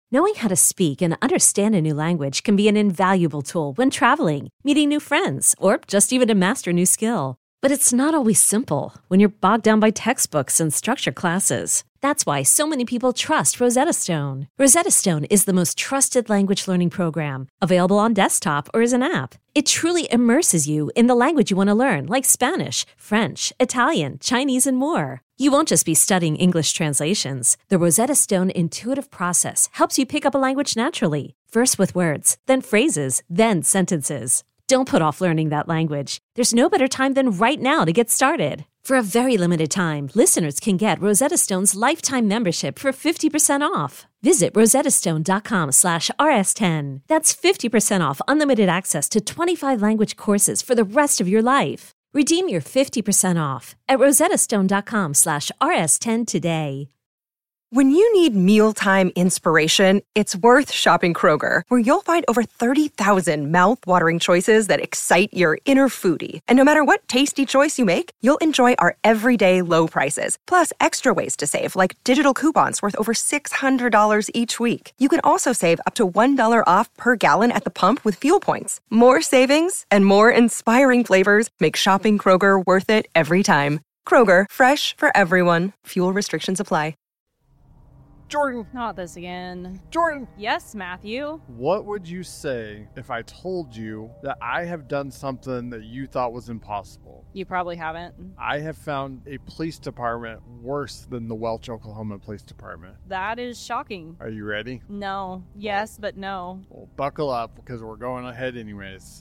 Knowing how to speak and understand a new language can be an invaluable tool when traveling, meeting new friends, or just even to master a new skill. But it's not always simple when you're bogged down by textbooks and structured classes. That's why so many people trust Rosetta Stone. Rosetta Stone is the most trusted language learning program, available on desktop or as an app. It truly immerses you in the language you want to learn, like Spanish, French, Italian, Chinese, and more. You won't just be studying English translations. The Rosetta Stone intuitive process helps you pick up a language naturally, first with words, then phrases, then sentences. Don't put off learning that language. There's no better time than right now to get started. For a very limited time, listeners can get Rosetta Stone's lifetime membership for 50% off. Visit rosettastone.com/rs10. That's 50% off unlimited access to 25 language courses for the rest of your life. Redeem your 50% off at rosettastone.com/rs10 today. When you need mealtime inspiration, it's worth shopping Kroger, where you'll find over 30,000 mouth-watering choices that excite your inner foodie. And no matter what tasty choice you make, you'll enjoy our everyday low prices, plus extra ways to save, like digital coupons worth over $600 each week. You can also save up to $1 off per gallon at the pump with fuel points. More savings and more inspiring flavors make shopping Kroger worth it every time. Kroger, fresh for everyone. Fuel restrictions apply. Jordan! Not this again. Jordan! Yes, Matthew? What would you say if I told you that I have done something that you thought was impossible? You probably haven't. I have found a police department worse than the Welch, Oklahoma Police Department. That is shocking. Are you ready? No. Yes, but no. Well, buckle up, because we're going ahead anyways.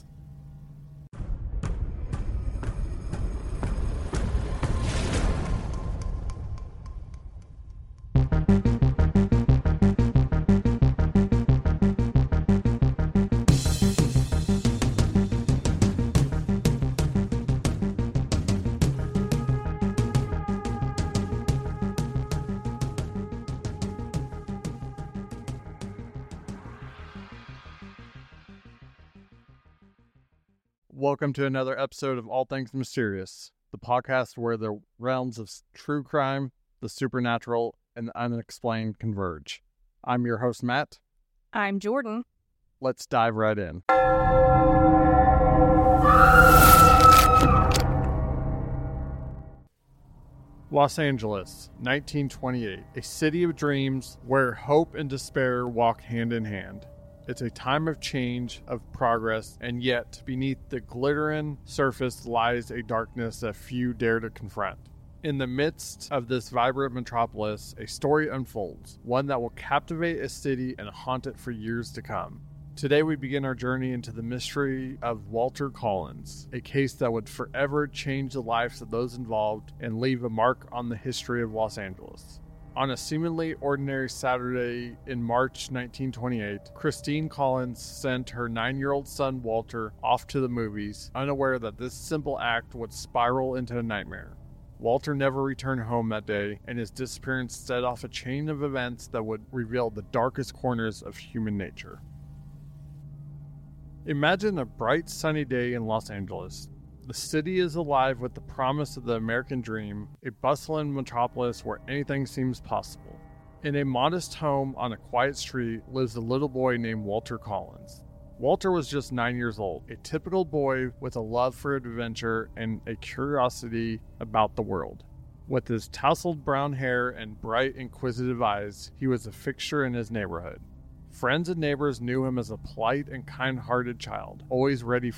Welcome to another episode of All Things Mysterious, the podcast where the realms of true crime, the supernatural, and the unexplained converge. I'm your host, Matt. I'm Jordan. Let's dive right in. Los Angeles, 1928, a city of dreams where hope and despair walk hand in hand. It's a time of change, of progress, and yet beneath the glittering surface lies a darkness that few dare to confront. In the midst of this vibrant metropolis, a story unfolds, one that will captivate a city and haunt it for years to come. Today we begin our journey into the mystery of Walter Collins, a case that would forever change the lives of those involved and leave a mark on the history of Los Angeles. On a seemingly ordinary Saturday in March 1928, Christine Collins sent her 9-year-old son Walter off to the movies, unaware that this simple act would spiral into a nightmare. Walter never returned home that day, and his disappearance set off a chain of events that would reveal the darkest corners of human nature. Imagine a bright sunny day in Los Angeles. The city is alive with the promise of the American dream, a bustling metropolis where anything seems possible. In a modest home on a quiet street lives a little boy named Walter Collins. Walter was just 9 years old, a typical boy with a love for adventure and a curiosity about the world. With his tousled brown hair and bright, inquisitive eyes, he was a fixture in his neighborhood. Friends and neighbors knew him as a polite and kind-hearted child, always ready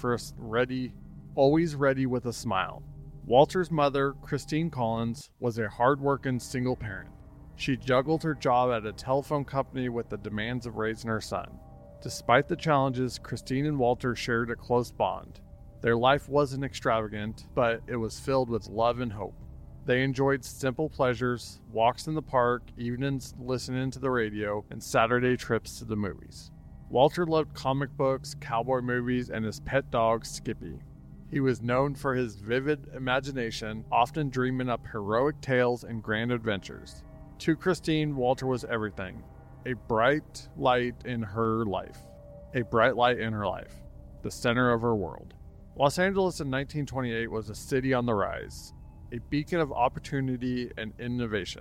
with a smile. Walter's mother, Christine Collins, was a hard-working single parent. She juggled her job at a telephone company with the demands of raising her son. Despite the challenges, Christine and Walter shared a close bond. Their life wasn't extravagant, but it was filled with love and hope. They enjoyed simple pleasures, walks in the park, evenings listening to the radio, and Saturday trips to the movies. Walter loved comic books, cowboy movies, and his pet dog, Skippy. He was known for his vivid imagination, often dreaming up heroic tales and grand adventures. To Christine, Walter was everything. A bright light in her life. The center of her world. Los Angeles in 1928 was a city on the rise, a beacon of opportunity and innovation.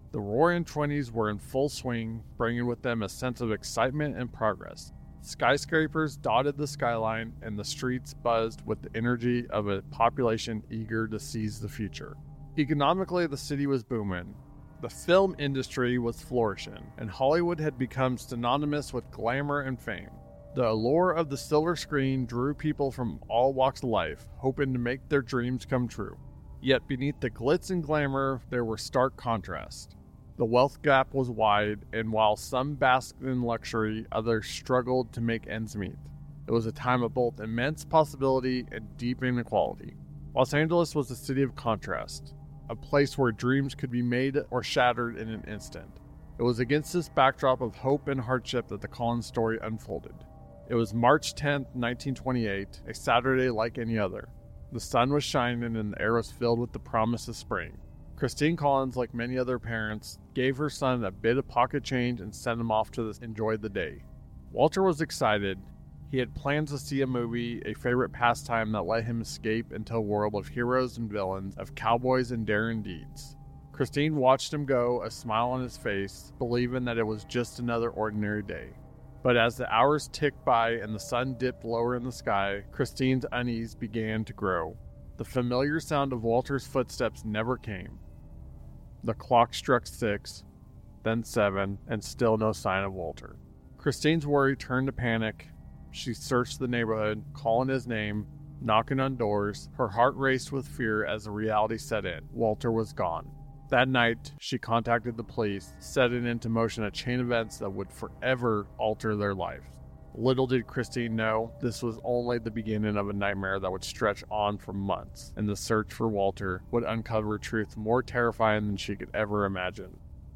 The roaring 20s were in full swing, bringing with them a sense of excitement and progress. Skyscrapers dotted the skyline, and the streets buzzed with the energy of a population eager to seize the future. Economically, the city was booming. The film industry was flourishing, and Hollywood had become synonymous with glamour and fame. The allure of the silver screen drew people from all walks of life, hoping to make their dreams come true. Yet beneath the glitz and glamour, there were stark contrasts. The wealth gap was wide, and while some basked in luxury, others struggled to make ends meet. It was a time of both immense possibility and deep inequality. Los Angeles was a city of contrast, a place where dreams could be made or shattered in an instant. It was against this backdrop of hope and hardship that the Collins story unfolded. It was March 10, 1928, a Saturday like any other. The sun was shining and the air was filled with the promise of spring. Christine Collins, like many other parents, gave her son a bit of pocket change and sent him off to enjoy the day. Walter was excited. He had planned to see a movie, a favorite pastime that let him escape into a world of heroes and villains, of cowboys and daring deeds. Christine watched him go, a smile on his face, believing that it was just another ordinary day. But as the hours ticked by and the sun dipped lower in the sky, Christine's unease began to grow. The familiar sound of Walter's footsteps never came. The clock struck 6, then 7, and still no sign of Walter. Christine's worry turned to panic. She searched the neighborhood, calling his name, knocking on doors. Her heart raced with fear as the reality set in. Walter was gone. That night, she contacted the police, setting into motion a chain of events that would forever alter their lives. Little did Christine know, this was only the beginning of a nightmare that would stretch on for months, and the search for Walter would uncover truth more terrifying than she could ever imagine.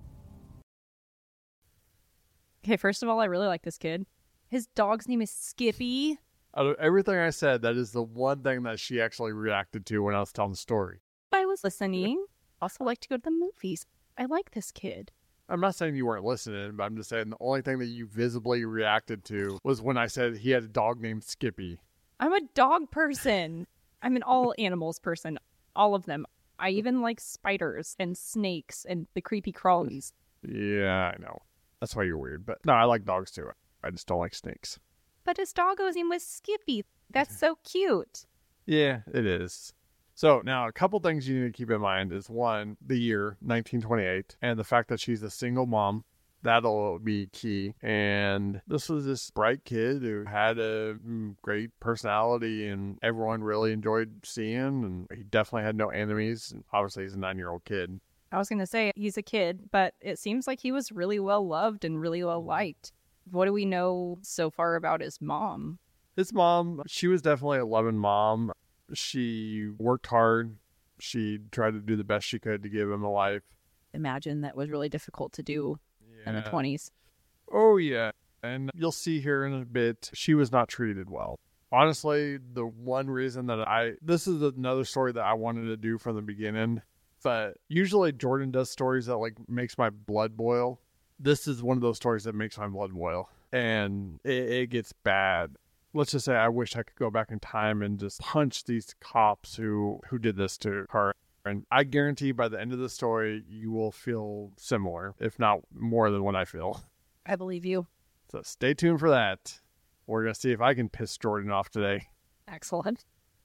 Okay, first of all, I really like this kid. His dog's name is Skippy. Out of everything I said, that is the one thing that she actually reacted to when I was telling the story. I was listening. Also like to go to the movies. I like this kid. I'm not saying you weren't listening, but I'm just saying the only thing that you visibly reacted to was when I said he had a dog named Skippy. I'm a dog person. I'm an all animals person. All of them. I even like spiders and snakes and the creepy crawlies. Yeah, I know. That's why you're weird. But no, I like dogs too. I just don't like snakes. But his doggo's name was Skippy. That's so cute. Yeah, it is. So now a couple things you need to keep in mind is one, the year 1928 and the fact that she's a single mom. That'll be key. And this was this bright kid who had a great personality and everyone really enjoyed seeing, and he definitely had no enemies. And obviously he's a 9-year-old kid. I was going to say he's a kid, but it seems like he was really well loved and really well liked. What do we know so far about his mom? His mom, she was definitely a loving mom. She worked hard. She tried to do the best she could to give him a life. Imagine that was really difficult to do in the 20s. Oh, yeah. And you'll see here in a bit, she was not treated well. Honestly, the one reason that this is another story that I wanted to do from the beginning, but usually Jordan does stories that makes my blood boil. This is one of those stories that makes my blood boil, and it gets bad. Let's just say I wish I could go back in time and just punch these cops who did this to her. And I guarantee by the end of the story, you will feel similar, if not more than what I feel. I believe you. So stay tuned for that. We're going to see if I can piss Jordan off today. Excellent.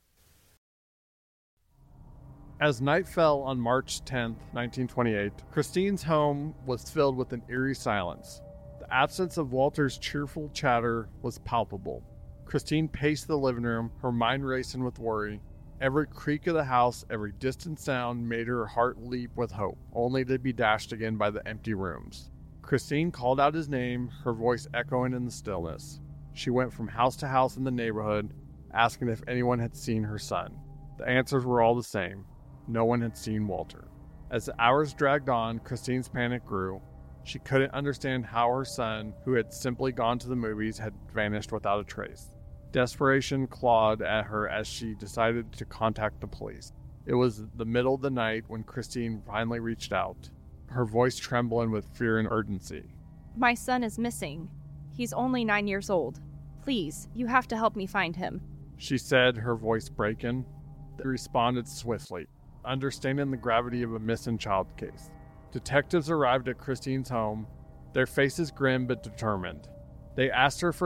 As night fell on March 10th, 1928, Christine's home was filled with an eerie silence. The absence of Walter's cheerful chatter was palpable. Christine paced the living room, her mind racing with worry. Every creak of the house, every distant sound made her heart leap with hope, only to be dashed again by the empty rooms. Christine called out his name, her voice echoing in the stillness. She went from house to house in the neighborhood, asking if anyone had seen her son. The answers were all the same. No one had seen Walter. As the hours dragged on, Christine's panic grew. She couldn't understand how her son, who had simply gone to the movies, had vanished without a trace. Desperation clawed at her as she decided to contact the police. It was the middle of the night when Christine finally reached out, her voice trembling with fear and urgency. My son is missing. He's only 9 years old. Please, you have to help me find him. She said, her voice breaking. They responded swiftly, understanding the gravity of a missing child case. Detectives arrived at Christine's home, their faces grim but determined. They asked her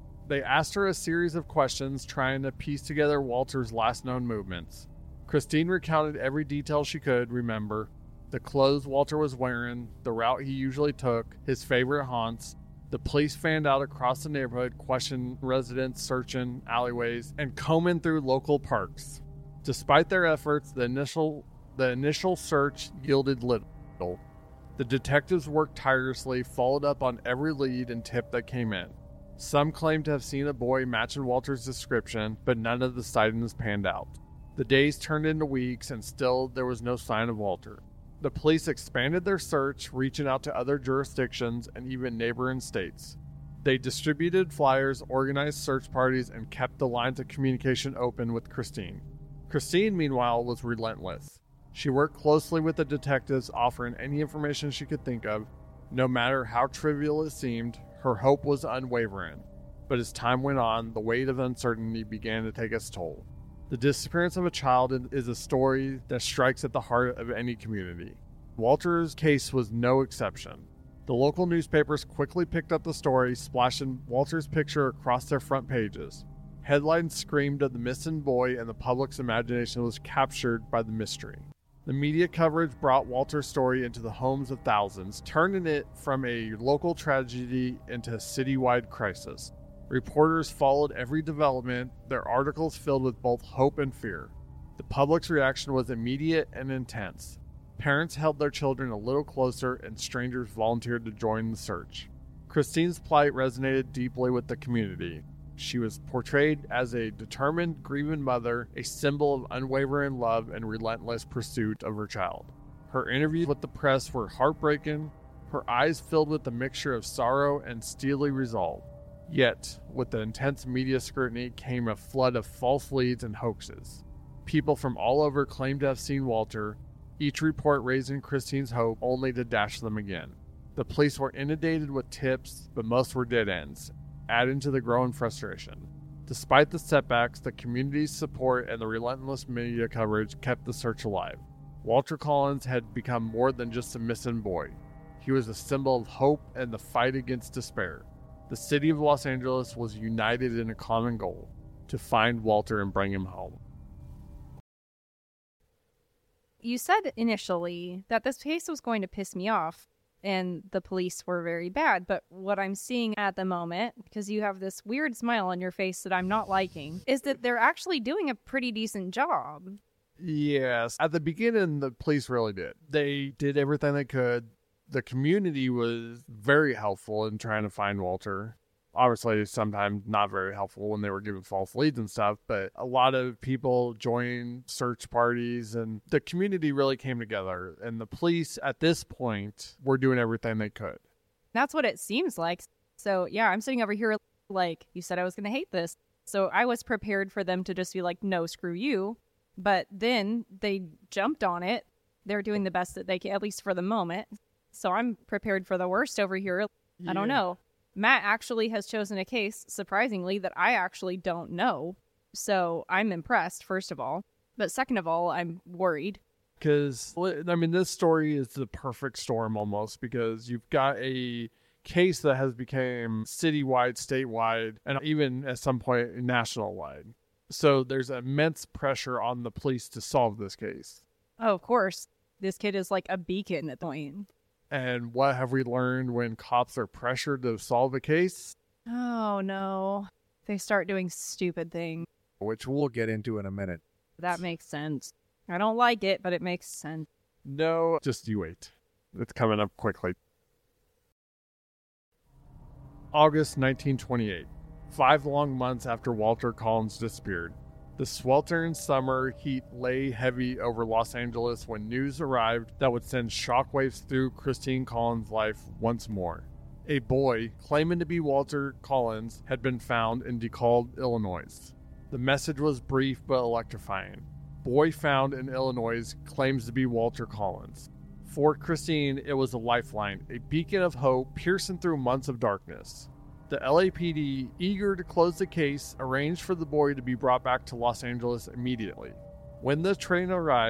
a series of questions, trying to piece together Walter's last known movements. Christine recounted every detail she could remember: the clothes Walter was wearing, the route he usually took, his favorite haunts. The police fanned out across the neighborhood, questioning residents, searching alleyways, and combing through local parks. Despite their efforts, the initial search yielded little. The detectives worked tirelessly, followed up on every lead and tip that came in. Some claimed to have seen a boy matching Walter's description, but none of the sightings panned out. The days turned into weeks, and still there was no sign of Walter. The police expanded their search, reaching out to other jurisdictions and even neighboring states. They distributed flyers, organized search parties, and kept the lines of communication open with Christine. Christine, meanwhile, was relentless. She worked closely with the detectives, offering any information she could think of. No matter how trivial it seemed, her hope was unwavering. But as time went on, the weight of uncertainty began to take its toll. The disappearance of a child is a story that strikes at the heart of any community. Walter's case was no exception. The local newspapers quickly picked up the story, splashing Walter's picture across their front pages. Headlines screamed of the missing boy, and the public's imagination was captured by the mystery. The media coverage brought Walter's story into the homes of thousands, turning it from a local tragedy into a citywide crisis. Reporters followed every development, their articles filled with both hope and fear. The public's reaction was immediate and intense. Parents held their children a little closer, and strangers volunteered to join the search. Christine's plight resonated deeply with the community. She was portrayed as a determined, grieving mother, a symbol of unwavering love and relentless pursuit of her child. Her interviews with the press were heartbreaking, her eyes filled with a mixture of sorrow and steely resolve. Yet, with the intense media scrutiny came a flood of false leads and hoaxes. People from all over claimed to have seen Walter, each report raising Christine's hope only to dash them again. The police were inundated with tips, but most were dead ends, adding to the growing frustration. Despite the setbacks, the community's support and the relentless media coverage kept the search alive. Walter Collins had become more than just a missing boy. He was a symbol of hope and the fight against despair. The city of Los Angeles was united in a common goal: to find Walter and bring him home. You said initially that this case was going to piss me off and the police were very bad, but what I'm seeing at the moment, because you have this weird smile on your face that I'm not liking, is that they're actually doing a pretty decent job. Yes, at the beginning, the police really did. They did everything they could. The community was very helpful in trying to find Walter. Obviously, sometimes not very helpful when they were given false leads and stuff, but a lot of people joined search parties, and the community really came together. And the police, at this point, were doing everything they could. That's what it seems like. So, yeah, I'm sitting over here like, you said I was going to hate this. So I was prepared for them to just be like, no, screw you. But then they jumped on it. They're doing the best that they can, at least for the moment. So I'm prepared for the worst over here. Yeah. I don't know. Matt actually has chosen a case, surprisingly, that I actually don't know. So I'm impressed, first of all. But second of all, I'm worried. Because, I mean, this story is the perfect storm almost, because you've got a case that has become citywide, statewide, and even at some point national-wide. So there's immense pressure on the police to solve this case. Oh, of course. This kid is like a beacon at the point. And what have we learned when cops are pressured to solve a case? Oh, no. They start doing stupid things. Which we'll get into in a minute. That makes sense. I don't like it, but it makes sense. No, just you wait. It's coming up quickly. August 1928. 5 long months after Walter Collins disappeared. The sweltering summer heat lay heavy over Los Angeles when news arrived that would send shockwaves through Christine Collins' life once more. A boy, claiming to be Walter Collins, had been found in DeKalb, Illinois. The message was brief but electrifying. Boy found in Illinois claims to be Walter Collins. For Christine, it was a lifeline, a beacon of hope piercing through months of darkness. The LAPD, eager to close the case, arranged for the boy to be brought back to Los Angeles immediately. When the train arrived,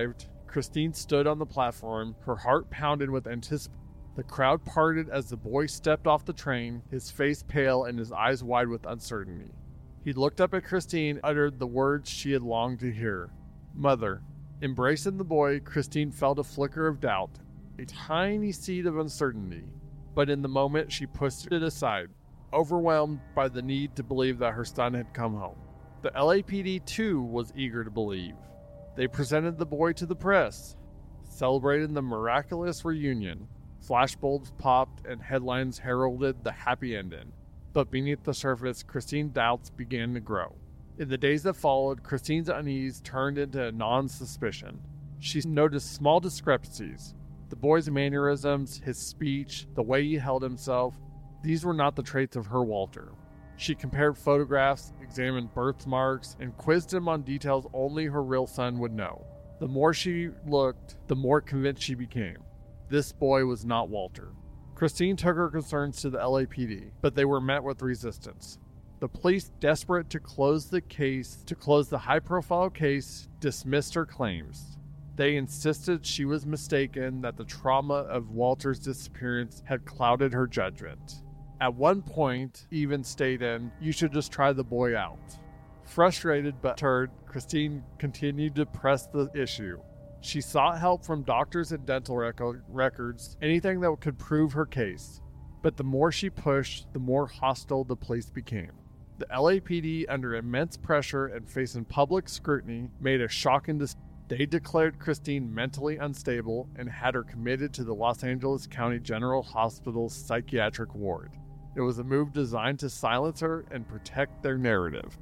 Christine stood on the platform, her heart pounded with anticipation. The crowd parted as the boy stepped off the train, his face pale and his eyes wide with uncertainty. He looked up at Christine, uttered the words she had longed to hear. Mother. Embracing the boy, Christine felt a flicker of doubt, a tiny seed of uncertainty. But in the moment, she pushed it aside, overwhelmed by the need to believe that her son had come home. The LAPD, too, was eager to believe. They presented the boy to the press, celebrating the miraculous reunion. Flashbulbs popped and headlines heralded the happy ending. But beneath the surface, Christine's doubts began to grow. In the days that followed, Christine's unease turned into non-suspicion. She noticed small discrepancies. The boy's mannerisms, his speech, the way he held himself, these were not the traits of her Walter. She compared photographs, examined birthmarks, and quizzed him on details only her real son would know. The more she looked, the more convinced she became. This boy was not Walter. Christine took her concerns to the LAPD, but they were met with resistance. The police, desperate to close the high-profile case, dismissed her claims. They insisted she was mistaken, that the trauma of Walter's disappearance had clouded her judgment. At one point, even stating, "You should just try the boy out." Frustrated but deterred, Christine continued to press the issue. She sought help from doctors and dental records, anything that could prove her case. But the more she pushed, the more hostile the police became. The LAPD, under immense pressure and facing public scrutiny, made a shocking decision. They declared Christine mentally unstable and had her committed to the Los Angeles County General Hospital's psychiatric ward. It was a move designed to silence her and protect their narrative.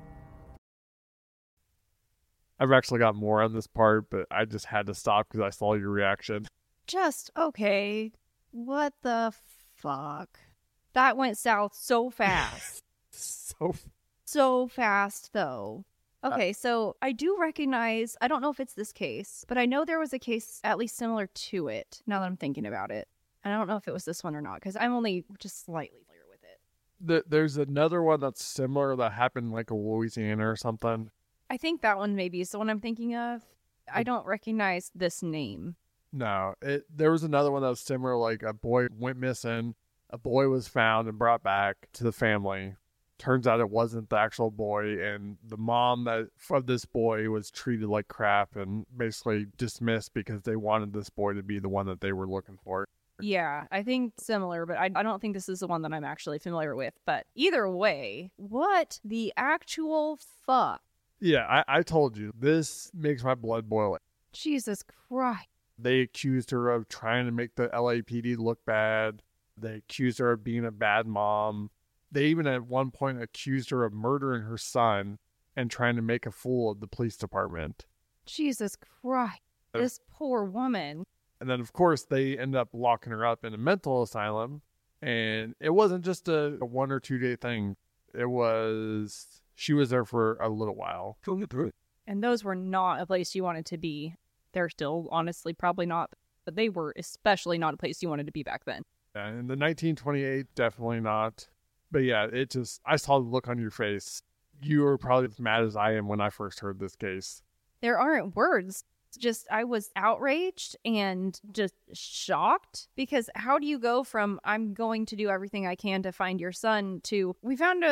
I've actually got more on this part, but I just had to stop because I saw your reaction. Okay. What the fuck? That went south so fast. So fast, though. Okay, so I do recognize, I don't know if it's this case, but I know there was a case at least similar to it, now that I'm thinking about it. And I don't know if it was this one or not, because I'm only just slightly familiar with it. There's another one that's similar that happened like in Louisiana or something. I think that one maybe is the one I'm thinking of. I don't recognize this name. No, there was another one that was similar, like a boy went missing, a boy was found and brought back to the family. Turns out it wasn't the actual boy, and the mom of this boy was treated like crap and basically dismissed because they wanted this boy to be the one that they were looking for. Yeah, I think similar, but I don't think this is the one that I'm actually familiar with. But either way, what the actual fuck? Yeah, I told you, this makes my blood boil. Jesus Christ. They accused her of trying to make the LAPD look bad. They accused her of being a bad mom. They even at one point accused her of murdering her son and trying to make a fool of the police department. Jesus Christ. This poor woman. And then, of course, they ended up locking her up in a mental asylum. And it wasn't just a 1 or 2 day thing. She was there for a little while. And those were not a place you wanted to be. They're still, honestly, probably not. But they were especially not a place you wanted to be back then. Yeah, in the 1928, definitely not. But yeah, I saw the look on your face. You were probably as mad as I am when I first heard this case. There aren't words. I was outraged and just shocked, because how do you go from I'm going to do everything I can to find your son to we found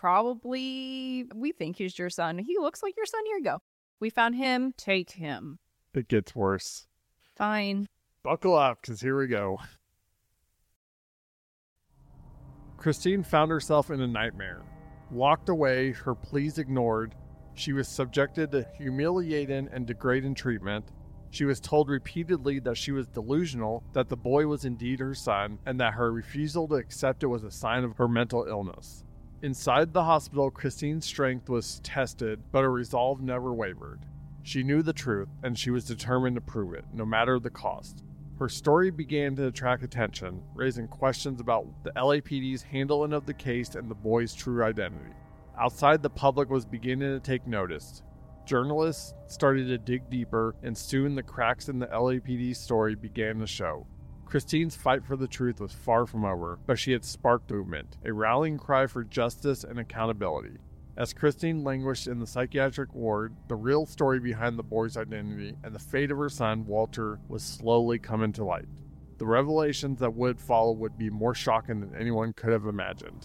we think he's your son. He looks like your son. Here you go. We found him. Take him. It gets worse. Fine. Buckle up, because here we go. Christine found herself in a nightmare. Locked away, her pleas ignored, she was subjected to humiliating and degrading treatment. She was told repeatedly that she was delusional, that the boy was indeed her son, and that her refusal to accept it was a sign of her mental illness. Inside the hospital, Christine's strength was tested, but her resolve never wavered. She knew the truth, and she was determined to prove it, no matter the cost. Her story began to attract attention, raising questions about the LAPD's handling of the case and the boy's true identity. Outside, the public was beginning to take notice. Journalists started to dig deeper, and soon the cracks in the LAPD story began to show. Christine's fight for the truth was far from over, but she had sparked movement, a rallying cry for justice and accountability. As Christine languished in the psychiatric ward, the real story behind the boy's identity and the fate of her son, Walter, was slowly coming to light. The revelations that would follow would be more shocking than anyone could have imagined.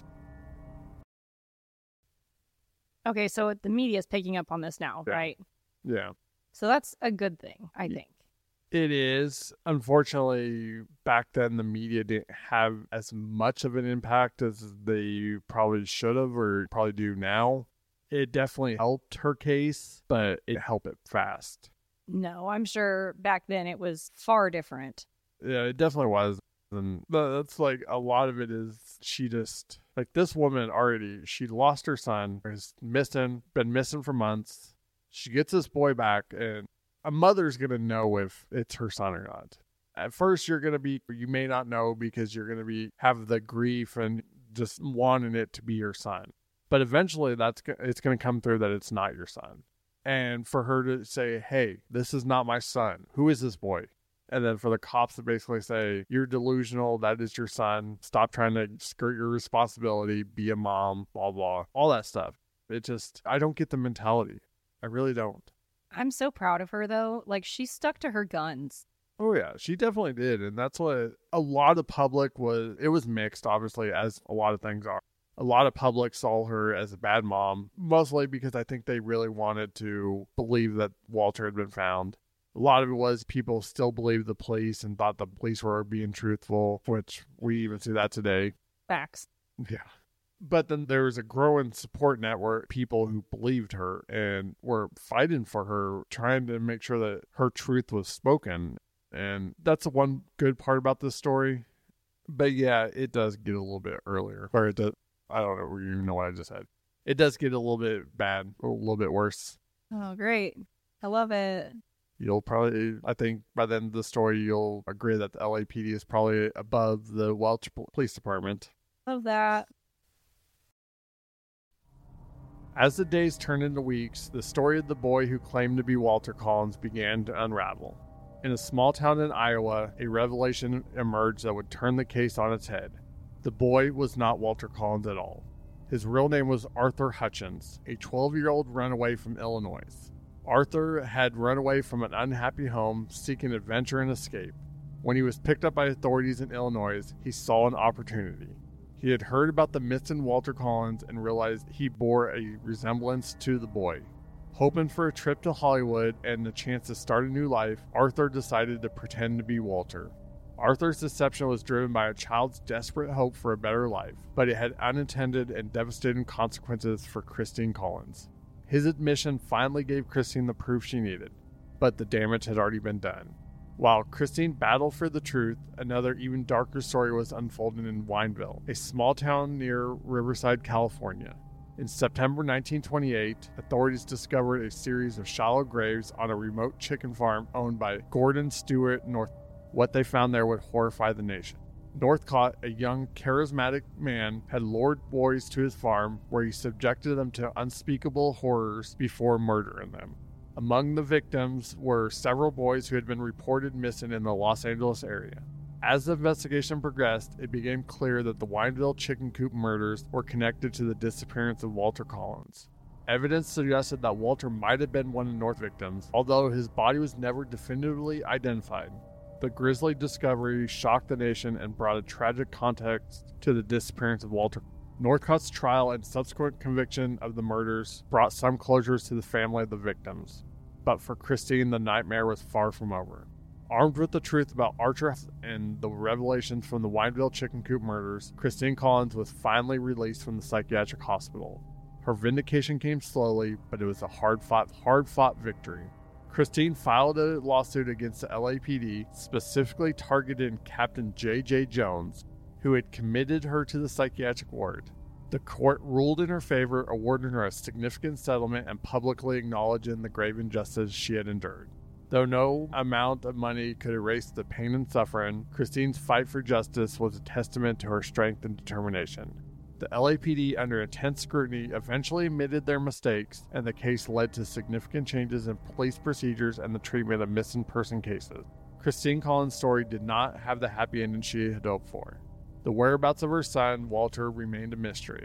Okay, so the media is picking up on this now, Yeah. right? Yeah. So that's a good thing, I think. It is. Unfortunately, back then the media didn't have as much of an impact as they probably should have or probably do now. It definitely helped her case, but it helped it fast. No, I'm sure back then it was far different. Yeah, it definitely was. And that's like a lot of it is she just, like this woman already, she lost her son, is missing, been missing for months. She gets this boy back and a mother's going to know if it's her son or not. At first, you may not know because you're going to have the grief and just wanting it to be your son. But eventually it's going to come through that it's not your son. And for her to say, hey, this is not my son. Who is this boy? And then for the cops to basically say, you're delusional, that is your son. Stop trying to skirt your responsibility, be a mom, blah, blah, all that stuff. I don't get the mentality. I really don't. I'm so proud of her, though. Like, she stuck to her guns. Oh, yeah, she definitely did. And that's what a lot of public it was mixed, obviously, as a lot of things are. A lot of public saw her as a bad mom, mostly because I think they really wanted to believe that Walter had been found. A lot of it was people still believed the police and thought the police were being truthful, which we even see that today. Facts. Yeah. But then there was a growing support network, people who believed her and were fighting for her, trying to make sure that her truth was spoken. And that's the one good part about this story. But yeah, it does get a little bit earlier. Or it does, I don't know, you know what I just said. It does get a little bit bad, or a little bit worse. Oh, great. I love it. You'll probably, I think by the end of the story, you'll agree that the LAPD is probably above the Welch Police Department. Love that. As the days turned into weeks, the story of the boy who claimed to be Walter Collins began to unravel. In a small town in Iowa, a revelation emerged that would turn the case on its head. The boy was not Walter Collins at all. His real name was Arthur Hutchins, a 12-year-old runaway from Illinois. Arthur had run away from an unhappy home, seeking adventure and escape. When he was picked up by authorities in Illinois, he saw an opportunity. He had heard about the missing Walter Collins and realized he bore a resemblance to the boy. Hoping for a trip to Hollywood and the chance to start a new life, Arthur decided to pretend to be Walter. Arthur's deception was driven by a child's desperate hope for a better life, but it had unintended and devastating consequences for Christine Collins. His admission finally gave Christine the proof she needed, but the damage had already been done. While Christine battled for the truth, another even darker story was unfolding in Wineville, a small town near Riverside, California. In September 1928, authorities discovered a series of shallow graves on a remote chicken farm owned by Gordon Stewart North. What they found there would horrify the nation. Northcott, a young, charismatic man, had lured boys to his farm where he subjected them to unspeakable horrors before murdering them. Among the victims were several boys who had been reported missing in the Los Angeles area. As the investigation progressed, it became clear that the Wineville chicken coop murders were connected to the disappearance of Walter Collins. Evidence suggested that Walter might have been one of North's victims, although his body was never definitively identified. The grisly discovery shocked the nation and brought a tragic context to the disappearance of Walter. Northcott's trial and subsequent conviction of the murders brought some closures to the family of the victims. But for Christine, the nightmare was far from over. Armed with the truth about Archer and the revelations from the Wineville chicken coop murders, Christine Collins was finally released from the psychiatric hospital. Her vindication came slowly, but it was a hard-fought victory. Christine filed a lawsuit against the LAPD, specifically targeting Captain J.J. Jones, who had committed her to the psychiatric ward. The court ruled in her favor, awarding her a significant settlement and publicly acknowledging the grave injustice she had endured. Though no amount of money could erase the pain and suffering, Christine's fight for justice was a testament to her strength and determination. The LAPD, under intense scrutiny, eventually admitted their mistakes, and the case led to significant changes in police procedures and the treatment of missing person cases. Christine Collins' story did not have the happy ending she had hoped for. The whereabouts of her son, Walter, remained a mystery.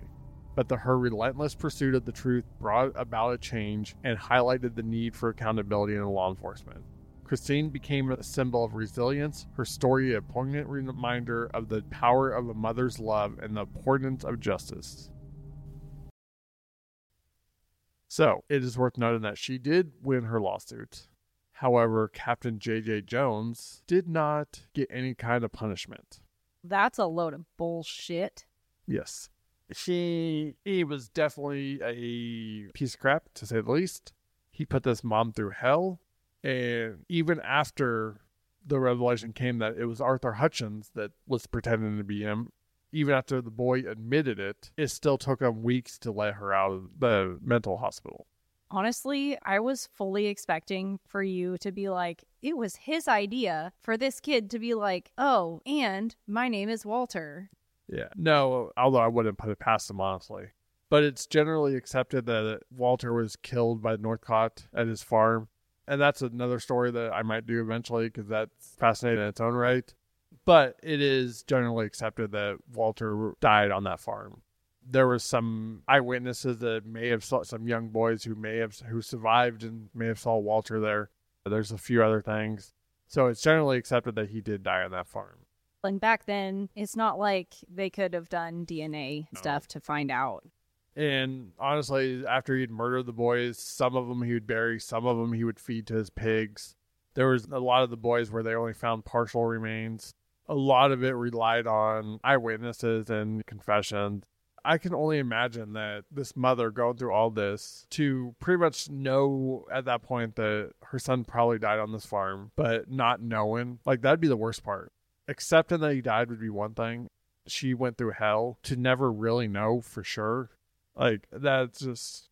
but her relentless pursuit of the truth brought about a change and highlighted the need for accountability in law enforcement. Christine became a symbol of resilience, her story a poignant reminder of the power of a mother's love and the importance of justice. So, it is worth noting that she did win her lawsuit. However, Captain J.J. Jones did not get any kind of punishment. That's a load of bullshit. Yes. He was definitely a piece of crap, to say the least. He put this mom through hell. And even after the revelation came that it was Arthur Hutchins that was pretending to be him, even after the boy admitted it, it still took him weeks to let her out of the mental hospital. Honestly, I was fully expecting for you to be like, it was his idea for this kid to be like, oh, and my name is Walter. Yeah. No, although I wouldn't put it past him, honestly. But it's generally accepted that Walter was killed by Northcott at his farm. And that's another story that I might do eventually because that's fascinating in its own right. But it is generally accepted that Walter died on that farm. There were some eyewitnesses that may have saw some young boys who survived and may have saw Walter there. There's a few other things. So it's generally accepted that he did die on that farm. And back then, it's not like they could have done DNA stuff to find out. And honestly, after he'd murdered the boys, some of them he would bury, some of them he would feed to his pigs. There was a lot of the boys where they only found partial remains. A lot of it relied on eyewitnesses and confessions. I can only imagine that this mother going through all this to pretty much know at that point that her son probably died on this farm, but not knowing, like that'd be the worst part. Accepting that he died would be one thing. She went through hell to never really know for sure. Like, that's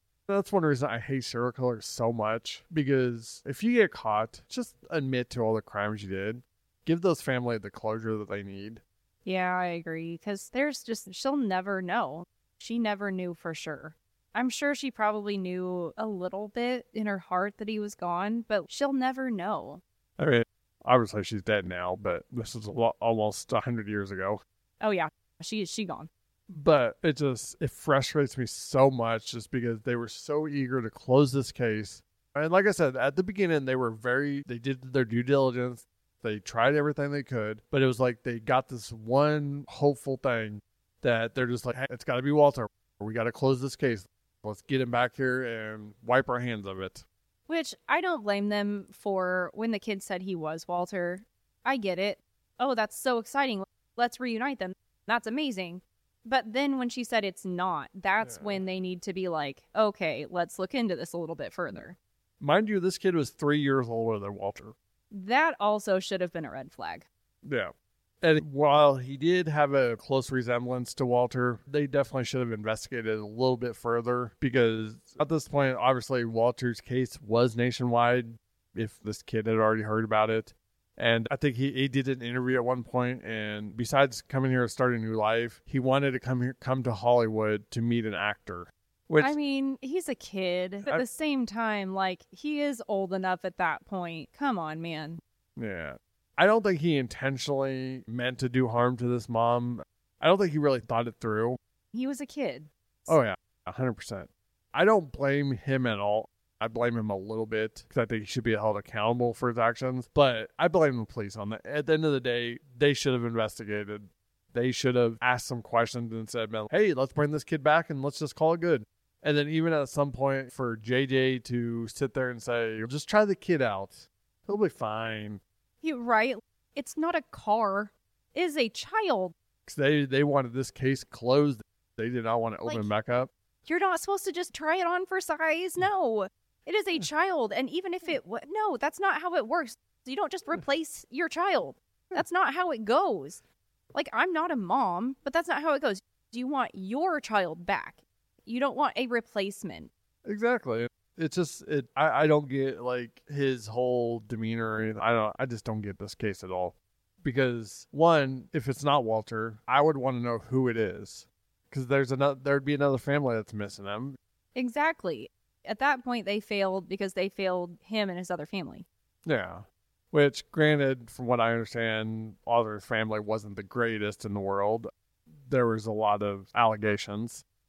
one reason I hate serial killers so much. Because if you get caught, just admit to all the crimes you did. Give those family the closure that they need. Yeah, I agree. Because she'll never know. She never knew for sure. I'm sure she probably knew a little bit in her heart that he was gone, but she'll never know. I mean, obviously she's dead now, but this is almost 100 years ago. Oh, yeah. She gone. But it frustrates me so much just because they were so eager to close this case. And like I said, at the beginning, they did their due diligence. They tried everything they could, but it was like they got this one hopeful thing that they're just like, hey, it's got to be Walter. We got to close this case. Let's get him back here and wipe our hands of it. Which I don't blame them for when the kid said he was Walter. I get it. Oh, that's so exciting. Let's reunite them. That's amazing. But then when she said it's not, that's when they need to be like, okay, let's look into this a little bit further. Mind you, this kid was 3 years older than Walter. That also should have been a red flag. Yeah. And while he did have a close resemblance to Walter, they definitely should have investigated a little bit further because at this point, obviously, Walter's case was nationwide if this kid had already heard about it. And I think he did an interview at one point, and besides coming here to start a new life, he wanted to come to Hollywood to meet an actor. Which, I mean, he's a kid. At the same time, like, he is old enough at that point. Come on, man. Yeah. I don't think he intentionally meant to do harm to this mom. I don't think he really thought it through. He was a kid. Oh, yeah. 100%. I don't blame him at all. I blame him a little bit because I think he should be held accountable for his actions. But I blame the police on that. At the end of the day, they should have investigated. They should have asked some questions and said, hey, let's bring this kid back and let's just call it good. And then even at some point for JJ to sit there and say, just try the kid out. He'll be fine. You're right. It's not a car. It is a child. They wanted this case closed. They did not want to open back up. You're not supposed to just try it on for size. No. It is a child. And even if no, that's not how it works. You don't just replace your child. That's not how it goes. Like, I'm not a mom, but that's not how it goes. You want your child back. You don't want a replacement. Exactly. It's just, I don't get, like, his whole demeanor or anything. I just don't get this case at all. Because, one, if it's not Walter, I would want to know who it is. Because there'd be another family that's missing him. Exactly. At that point, they failed because they failed him and his other family. Yeah. Which, granted, from what I understand, Walter's family wasn't the greatest in the world. There was a lot of allegations.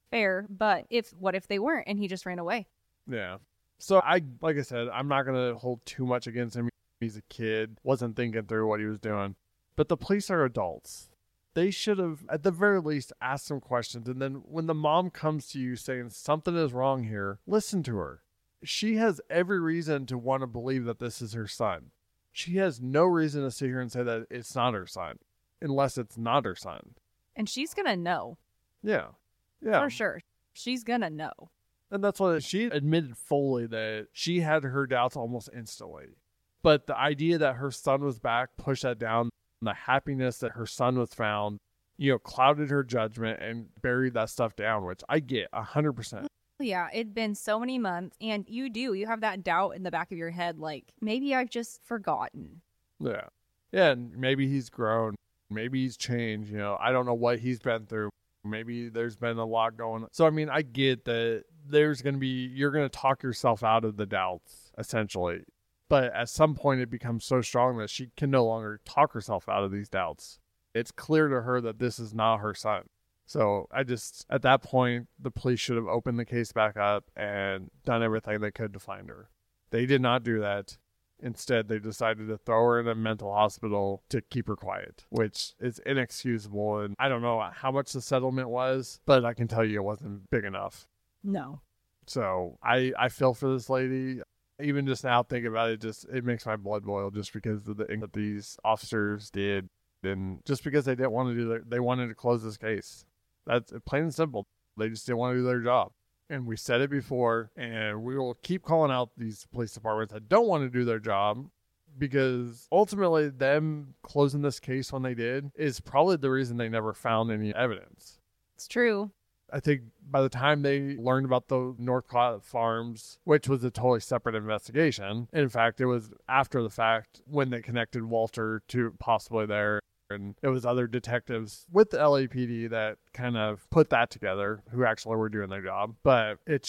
fair, but what if they weren't and he just ran away? Yeah. So like I said, I'm not going to hold too much against him. He's a kid, wasn't thinking through what he was doing. But the police are adults. They should have, at the very least, asked some questions. And then when the mom comes to you saying something is wrong here, listen to her. She has every reason to want to believe that this is her son. She has no reason to sit here and say that it's not her son, unless it's not her son. And she's going to know. Yeah. Yeah. For sure. She's going to know. And that's what she admitted fully, that she had her doubts almost instantly. But the idea that her son was back pushed that down. The happiness that her son was found, clouded her judgment and buried that stuff down, which I get 100%. Yeah, it'd been so many months, and you have that doubt in the back of your head, like, maybe I've just forgotten. Yeah. Yeah, and maybe he's grown. Maybe he's changed. I don't know what he's been through. Maybe there's been a lot going on. So, I mean, I get that you're going to talk yourself out of the doubts, essentially. But at some point, it becomes so strong that she can no longer talk herself out of these doubts. It's clear to her that this is not her son. So at that point, the police should have opened the case back up and done everything they could to find her. They did not do that. Instead, they decided to throw her in a mental hospital to keep her quiet, which is inexcusable. And I don't know how much the settlement was, but I can tell you it wasn't big enough. No. So I feel for this lady. Even just now thinking about it, it makes my blood boil just because of the thing that these officers did. And just because they didn't want to they wanted to close this case. That's plain and simple. They just didn't want to do their job. And we said it before, and we will keep calling out these police departments that don't want to do their job, because ultimately them closing this case when they did is probably the reason they never found any evidence. It's true. I think by the time they learned about the Northcott Farms, which was a totally separate investigation, in fact, it was after the fact when they connected Walter to possibly there. And it was other detectives with the LAPD that kind of put that together, who actually were doing their job. But it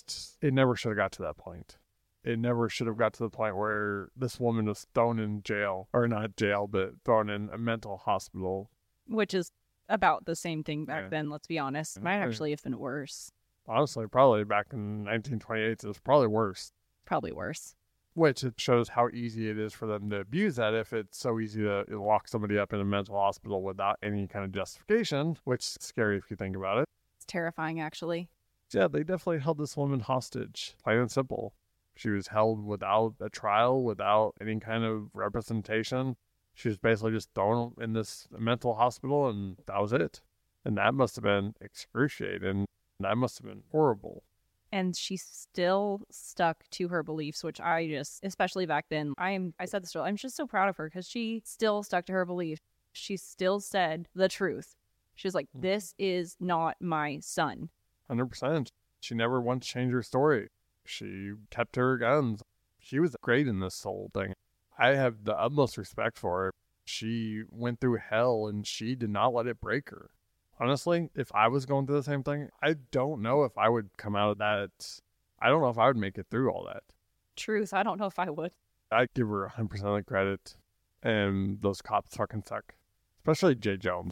never should have got to that point. It never should have got to the point where this woman was thrown in jail, or not jail, but thrown in a mental hospital. Which is about the same thing back then, let's be honest. It might actually have been worse. Honestly, probably back in 1928, it was probably worse. Probably worse. Which it shows how easy it is for them to abuse that if it's so easy to lock somebody up in a mental hospital without any kind of justification, which is scary if you think about it. It's terrifying, actually. Yeah, they definitely held this woman hostage, plain and simple. She was held without a trial, without any kind of representation. She was basically just thrown in this mental hospital, and that was it. And that must have been excruciating. That must have been horrible. And she still stuck to her beliefs, which especially back then, I said this earlier, I'm just so proud of her because she still stuck to her beliefs. She still said the truth. She was like, this is not my son. 100%. She never once changed her story. She kept to her guns. She was great in this whole thing. I have the utmost respect for her. She went through hell and she did not let it break her. Honestly, if I was going through the same thing, I don't know if I would come out of that. I don't know if I would make it through all that. Truth, I don't know if I would. I'd give her 100% of the credit. And those cops fucking suck. Especially Jay Jones.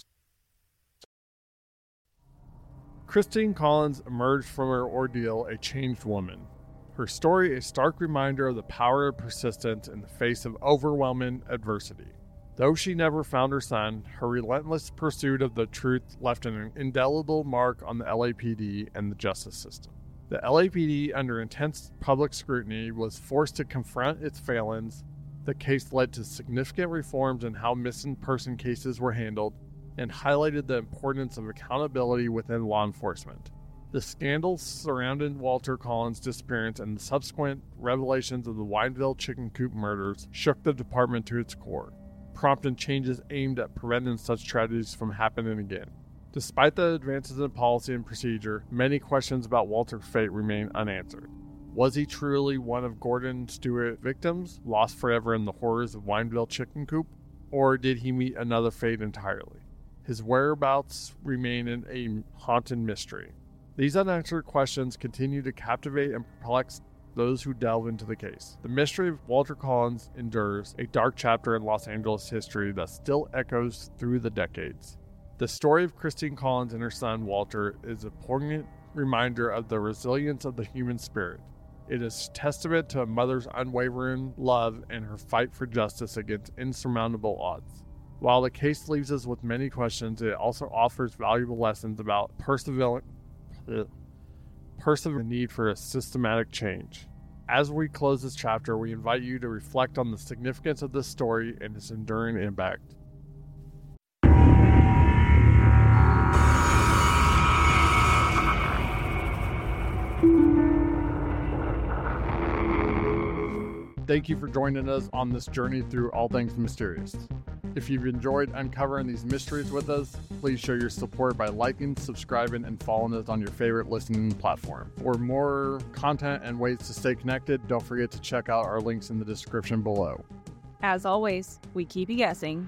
Christine Collins emerged from her ordeal a changed woman. Her story a stark reminder of the power of persistence in the face of overwhelming adversity. Though she never found her son, her relentless pursuit of the truth left an indelible mark on the LAPD and the justice system. The LAPD, under intense public scrutiny, was forced to confront its failings. The case led to significant reforms in how missing person cases were handled and highlighted the importance of accountability within law enforcement. The scandals surrounding Walter Collins' disappearance and the subsequent revelations of the Wineville chicken coop murders shook the department to its core, prompting changes aimed at preventing such tragedies from happening again. Despite the advances in policy and procedure, many questions about Walter's fate remain unanswered. Was he truly one of Gordon Stewart's victims, lost forever in the horrors of Wineville chicken coop, or did he meet another fate entirely? His whereabouts remain a haunting mystery. These unanswered questions continue to captivate and perplex those who delve into the case. The mystery of Walter Collins endures, a dark chapter in Los Angeles history that still echoes through the decades. The story of Christine Collins and her son Walter is a poignant reminder of the resilience of the human spirit. It is testament to a mother's unwavering love and her fight for justice against insurmountable odds. While the case leaves us with many questions, it also offers valuable lessons about persevering the need for a systematic change. As we close this chapter, we invite you to reflect on the significance of this story and its enduring impact. Thank you for joining us on this journey through all things mysterious. If you've enjoyed uncovering these mysteries with us, please show your support by liking, subscribing, and following us on your favorite listening platform. For more content and ways to stay connected, don't forget to check out our links in the description below. As always, we keep you guessing.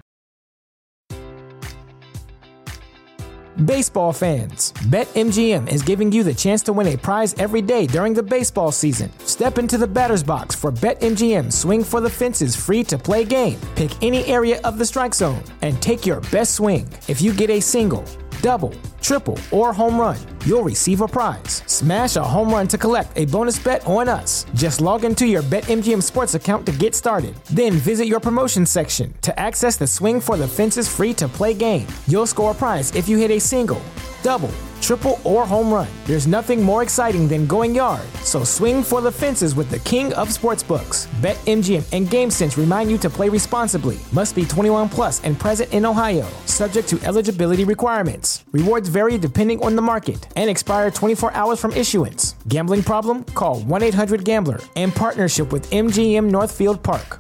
Baseball fans, BetMGM is giving you the chance to win a prize every day during the baseball season. Step into the batter's box for BetMGM Swing for the Fences free-to-play game. Pick any area of the strike zone and take your best swing. If you get a single, double, triple, or home run, you'll receive a prize. Smash a home run to collect a bonus bet on us. Just log into your BetMGM Sports account to get started. Then visit your promotions section to access the Swing for the Fences free-to-play game. You'll score a prize if you hit a single, double, triple, or home run. There's nothing more exciting than going yard, so swing for the fences with the king of sportsbooks. BetMGM and GameSense remind you to play responsibly. Must be 21 plus and present in Ohio, subject to eligibility requirements. Rewards vary depending on the market and expire 24 hours from issuance. Gambling problem? Call 1-800-GAMBLER in partnership with MGM Northfield Park.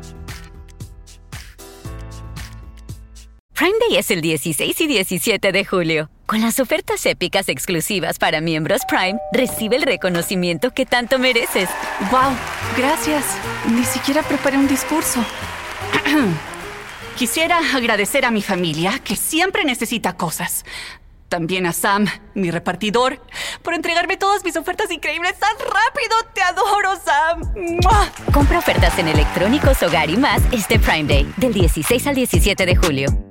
Prime Day es el 16 y 17 de julio. Con las ofertas épicas exclusivas para miembros Prime, recibe el reconocimiento que tanto mereces. ¡Wow! Gracias. Ni siquiera preparé un discurso. Quisiera agradecer a mi familia, que siempre necesita cosas. También a Sam, mi repartidor, por entregarme todas mis ofertas increíbles tan rápido. ¡Te adoro, Sam! ¡Mua! Compra ofertas en electrónicos, hogar y más este Prime Day, del 16 al 17 de julio.